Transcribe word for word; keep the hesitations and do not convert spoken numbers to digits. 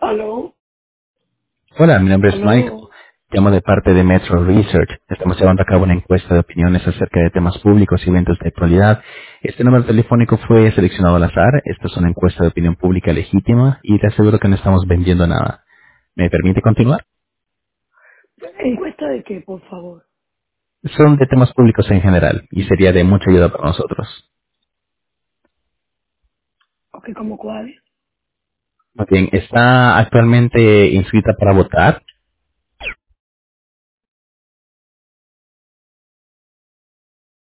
Aló, Hola, mi nombre es Mike. aló. Llamo de parte de Metro Research. Estamos llevando a cabo una encuesta de opiniones acerca de temas públicos y eventos de actualidad. Este número telefónico fue seleccionado al azar. Esta es una encuesta de opinión pública legítima y te aseguro que no estamos vendiendo nada. ¿Me permite continuar? ¿Encuesta de qué, por favor? Son de temas públicos en general y sería de mucha ayuda para nosotros. ¿O qué, como cuáles? Muy bien, está actualmente inscrita para votar